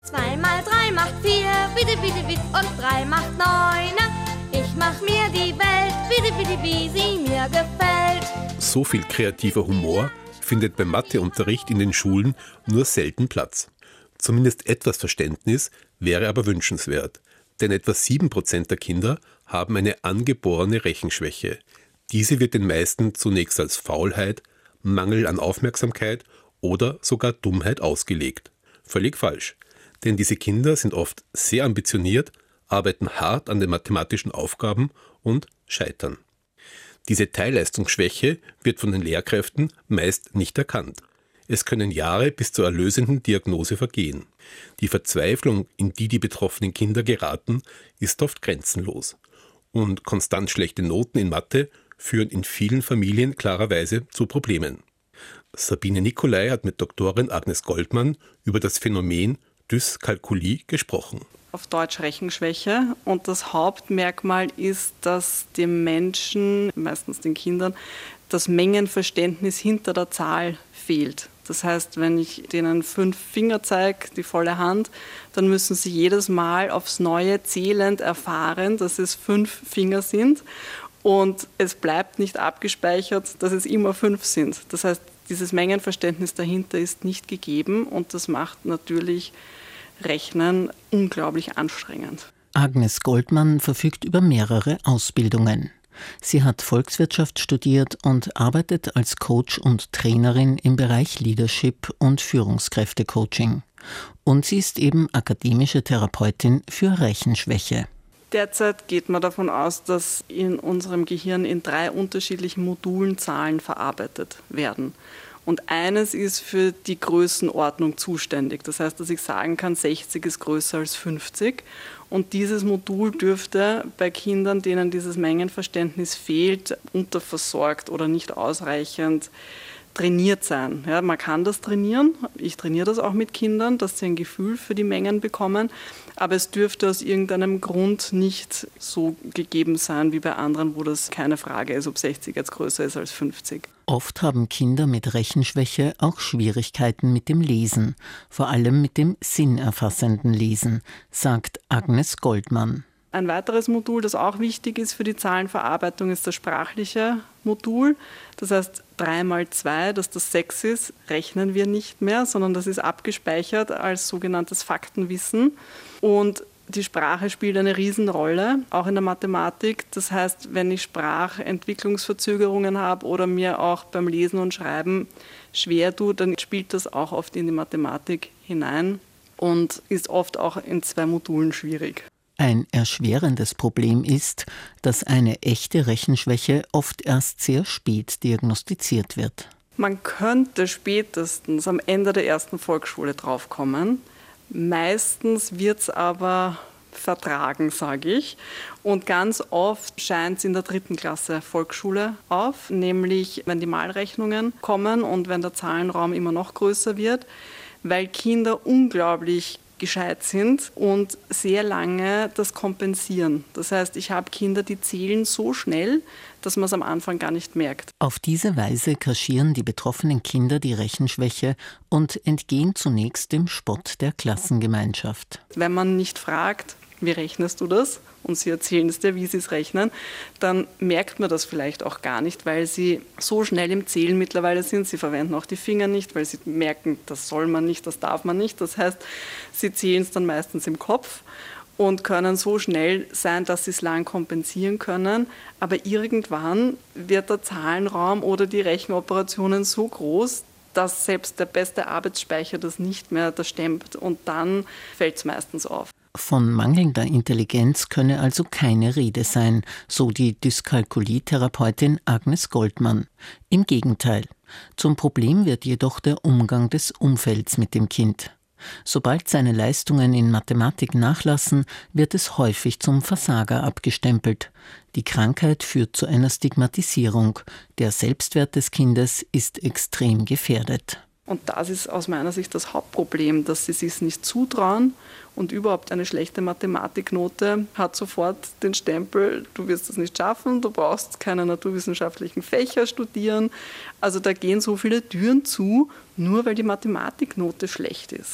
2 mal 3 macht 4, bitte, bitte, bitte, und 3 macht 9. Ich mach mir die Welt, bitte, bitte, wie sie mir gefällt. So viel kreativer Humor findet beim Matheunterricht in den Schulen nur selten Platz. Zumindest etwas Verständnis wäre aber wünschenswert. Denn etwa 7% der Kinder haben eine angeborene Rechenschwäche. Diese wird den meisten zunächst als Faulheit, Mangel an Aufmerksamkeit oder sogar Dummheit ausgelegt. Völlig falsch. Denn diese Kinder sind oft sehr ambitioniert, arbeiten hart an den mathematischen Aufgaben und scheitern. Diese Teilleistungsschwäche wird von den Lehrkräften meist nicht erkannt. Es können Jahre bis zur erlösenden Diagnose vergehen. Die Verzweiflung, in die die betroffenen Kinder geraten, ist oft grenzenlos. Und konstant schlechte Noten in Mathe führen in vielen Familien klarerweise zu Problemen. Sabine Nicolai hat mit Doktorin Agnes Goldmann über das Phänomen Dyskalkulie gesprochen. Auf Deutsch Rechenschwäche. Und das Hauptmerkmal ist, dass dem Menschen, meistens den Kindern, das Mengenverständnis hinter der Zahl fehlt. Das heißt, wenn ich denen 5 Finger zeige, die volle Hand, dann müssen sie jedes Mal aufs Neue zählend erfahren, dass es 5 Finger sind. Und es bleibt nicht abgespeichert, dass es immer 5 sind. Das heißt, dieses Mengenverständnis dahinter ist nicht gegeben und das macht natürlich Rechnen unglaublich anstrengend. Agnes Goldmann verfügt über mehrere Ausbildungen. Sie hat Volkswirtschaft studiert und arbeitet als Coach und Trainerin im Bereich Leadership und Führungskräftecoaching. Und sie ist eben akademische Therapeutin für Rechenschwäche. Derzeit geht man davon aus, dass in unserem Gehirn in 3 unterschiedlichen Modulen Zahlen verarbeitet werden. Und eines ist für die Größenordnung zuständig. Das heißt, dass ich sagen kann, 60 ist größer als 50. Und dieses Modul dürfte bei Kindern, denen dieses Mengenverständnis fehlt, unterversorgt oder nicht ausreichend trainiert sein. Ja, man kann das trainieren. Ich trainiere das auch mit Kindern, dass sie ein Gefühl für die Mengen bekommen. Aber es dürfte aus irgendeinem Grund nicht so gegeben sein wie bei anderen, wo das keine Frage ist, ob 60 jetzt größer ist als 50. Oft haben Kinder mit Rechenschwäche auch Schwierigkeiten mit dem Lesen, vor allem mit dem sinnerfassenden Lesen, sagt Agnes Goldmann. Ein weiteres Modul, das auch wichtig ist für die Zahlenverarbeitung, ist das sprachliche Modul. Das heißt, 3 mal 2, dass das 6 ist, rechnen wir nicht mehr, sondern das ist abgespeichert als sogenanntes Faktenwissen. Und die Sprache spielt eine Riesenrolle, auch in der Mathematik. Das heißt, wenn ich Sprachentwicklungsverzögerungen habe oder mir auch beim Lesen und Schreiben schwer tue, dann spielt das auch oft in die Mathematik hinein und ist oft auch in 2 Modulen schwierig. Ein erschwerendes Problem ist, dass eine echte Rechenschwäche oft erst sehr spät diagnostiziert wird. Man könnte spätestens am Ende der 1. Volksschule draufkommen. Meistens wird es aber vertragen, sage ich. Und ganz oft scheint es in der 3. Klasse Volksschule auf, nämlich wenn die Malrechnungen kommen und wenn der Zahlenraum immer noch größer wird, weil Kinder unglaublich gescheit sind und sehr lange das kompensieren. Das heißt, ich habe Kinder, die zählen so schnell, dass man es am Anfang gar nicht merkt. Auf diese Weise kaschieren die betroffenen Kinder die Rechenschwäche und entgehen zunächst dem Spott der Klassengemeinschaft. Wenn man nicht fragt, wie rechnest du das? Und sie erzählen es dir, wie sie es rechnen, dann merkt man das vielleicht auch gar nicht, weil sie so schnell im Zählen mittlerweile sind. Sie verwenden auch die Finger nicht, weil sie merken, das soll man nicht, das darf man nicht. Das heißt, sie zählen es dann meistens im Kopf und können so schnell sein, dass sie es lang kompensieren können. Aber irgendwann wird der Zahlenraum oder die Rechenoperationen so groß, dass selbst der beste Arbeitsspeicher das nicht mehr stemmt und dann fällt es meistens auf. Von mangelnder Intelligenz könne also keine Rede sein, so die Dyskalkulie-Therapeutin Agnes Goldmann. Im Gegenteil. Zum Problem wird jedoch der Umgang des Umfelds mit dem Kind. Sobald seine Leistungen in Mathematik nachlassen, wird es häufig zum Versager abgestempelt. Die Krankheit führt zu einer Stigmatisierung. Der Selbstwert des Kindes ist extrem gefährdet. Und das ist aus meiner Sicht das Hauptproblem, dass sie sich nicht zutrauen und überhaupt eine schlechte Mathematiknote hat sofort den Stempel, du wirst es nicht schaffen, du brauchst keine naturwissenschaftlichen Fächer studieren. Also da gehen so viele Türen zu, nur weil die Mathematiknote schlecht ist.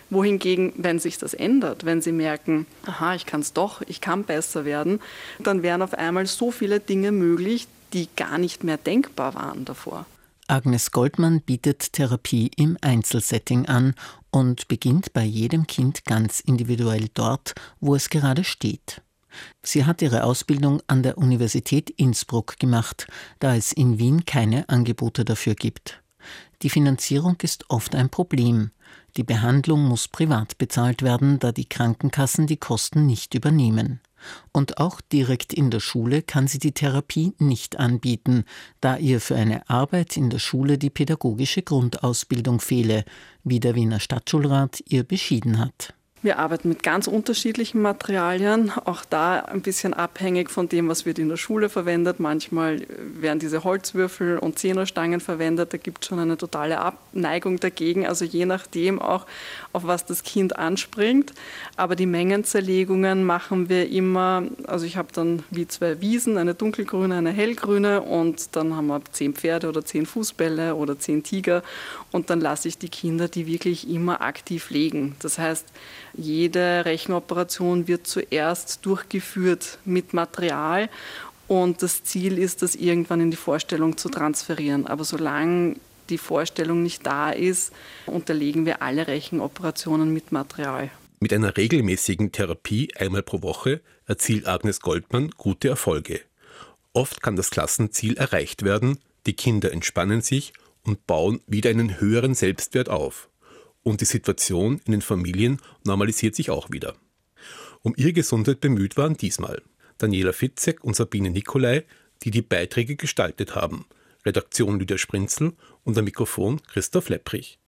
Wohingegen, wenn sich das ändert, wenn sie merken, aha, ich kann es doch, ich kann besser werden, dann wären auf einmal so viele Dinge möglich, die gar nicht mehr denkbar waren davor. Agnes Goldmann bietet Therapie im Einzelsetting an und beginnt bei jedem Kind ganz individuell dort, wo es gerade steht. Sie hat ihre Ausbildung an der Universität Innsbruck gemacht, da es in Wien keine Angebote dafür gibt. Die Finanzierung ist oft ein Problem. Die Behandlung muss privat bezahlt werden, da die Krankenkassen die Kosten nicht übernehmen. Und auch direkt in der Schule kann sie die Therapie nicht anbieten, da ihr für eine Arbeit in der Schule die pädagogische Grundausbildung fehle, wie der Wiener Stadtschulrat ihr beschieden hat. Wir arbeiten mit ganz unterschiedlichen Materialien, auch da ein bisschen abhängig von dem, was wird in der Schule verwendet. Manchmal werden diese Holzwürfel und Zehnerstangen verwendet, da gibt es schon eine totale Abneigung dagegen, also je nachdem auch, auf was das Kind anspringt. Aber die Mengenzerlegungen machen wir immer, also ich habe dann wie 2 Wiesen, eine dunkelgrüne, eine hellgrüne und dann haben wir 10 Pferde oder 10 Fußbälle oder 10 Tiger und dann lasse ich die Kinder die wirklich immer aktiv legen. Das heißt, jede Rechenoperation wird zuerst durchgeführt mit Material und das Ziel ist, das irgendwann in die Vorstellung zu transferieren. Aber solange die Vorstellung nicht da ist, unterlegen wir alle Rechenoperationen mit Material. Mit einer regelmäßigen Therapie einmal pro Woche erzielt Agnes Goldmann gute Erfolge. Oft kann das Klassenziel erreicht werden, die Kinder entspannen sich und bauen wieder einen höheren Selbstwert auf. Und die Situation in den Familien normalisiert sich auch wieder. Um ihre Gesundheit bemüht waren diesmal Daniela Fitzek und Sabine Nicolai, die die Beiträge gestaltet haben. Redaktion Lydia Sprinzel und am Mikrofon Christoph Lepprich.